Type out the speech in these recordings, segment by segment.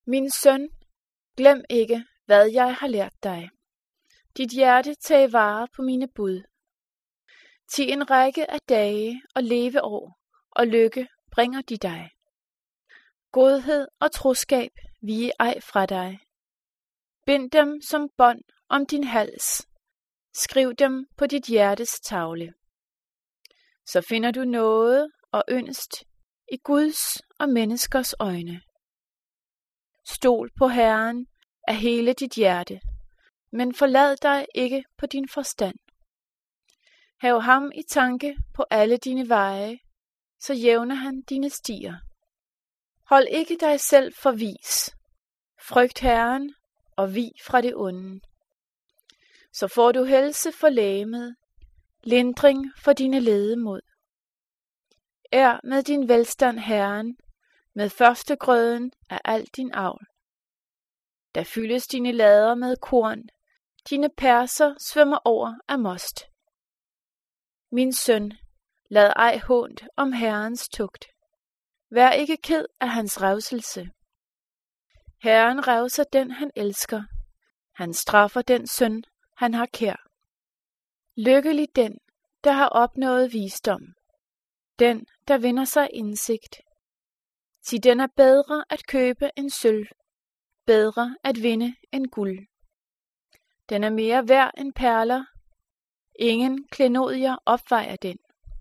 Min søn, glem ikke, hvad jeg har lært dig. Dit hjerte tag vare på mine bud. Til en række af dage og leveår og lykke bringer de dig. Godhed og troskab vige ej fra dig. Bind dem som bånd om din hals. Skriv dem på dit hjertes tavle. Så finder du noget og ynst i Guds og menneskers øjne. Stol på Herren af hele dit hjerte, men forlad dig ikke på din forstand. Hav ham i tanke på alle dine veje, så jævner han dine stier. Hold ikke dig selv for vis. Frygt Herren og vig fra det onde. Så får du helse for legemet, lindring for dine ledemod. Ær med din velstand Herren, med førstegrøden af al din avl. Der fyldes dine lader med korn, dine perser svømmer over af most. Min søn, lad ej hånt om Herrens tugt. Vær ikke ked af hans revselse. Herren revser den, han elsker. Han straffer den søn, han har kær. Lykkelig den, der har opnået visdom. Den, der vinder sig indsigt. Til den er bedre at købe end sølv. Bedre at vinde end guld. Den er mere værd end perler. Ingen klenodier opvejer den.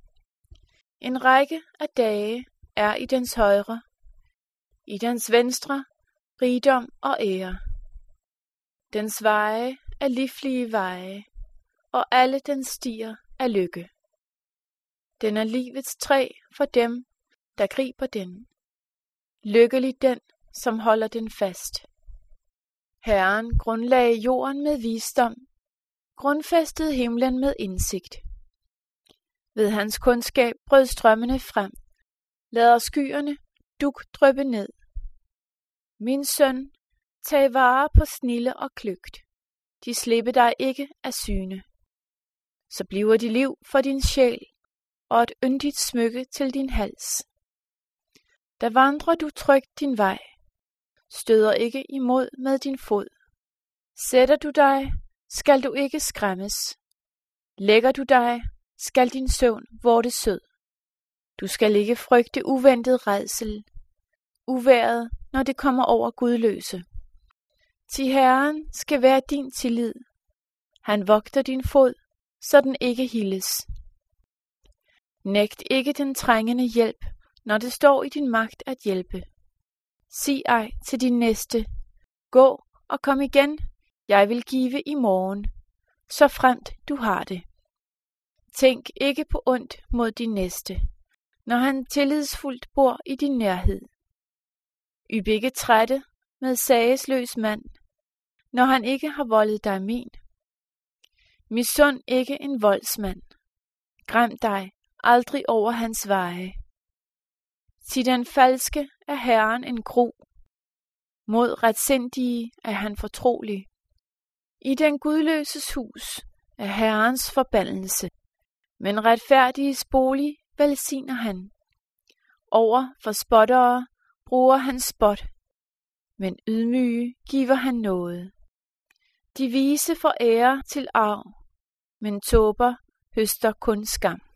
En række af dage er i dens højre. I dens venstre rigdom og ære. Dens veje er livlige veje, og alle dens stier er lykke. Den er livets træ for dem, der griber den. Lykkelig den, som holder den fast. Herren grundlagde jorden med visdom, grundfæstede himlen med indsigt. Ved hans kundskab brød strømmene frem, lader skyerne dug dryppe ned. Min søn, tag vare på snilde og kløgt. De slipper dig ikke af syne. Så bliver de liv for din sjæl, og et yndigt smykke til din hals. Der vandrer du trygt din vej, støder ikke imod med din fod. Sætter du dig, skal du ikke skræmmes. Lægger du dig, skal din søvn vorte sød. Du skal ikke frygte uventet rædsel, uværet, når det kommer over gudløse. Til Herren skal være din tillid. Han vogter din fod, så den ikke hildes. Nægt ikke den trængende hjælp, når det står i din magt at hjælpe. Sig ej til din næste, gå og kom igen, jeg vil give i morgen, så fremt du har det. Tænk ikke på ondt mod din næste, når han tillidsfuldt bor i din nærhed. Yb ikke trætte med sagesløs mand, når han ikke har voldet dig men. Misund ikke en voldsmand. Græm dig aldrig over hans veje. Til den falske er Herren en gru. Mod retsindige er han fortrolig. I den gudløses hus er Herrens forbandelse. Men retfærdiges bolig velsigner han. Over for spottere bruger han spot. Men ydmyge giver han noget. De vise får ære til arv, men tåber høster kun skam.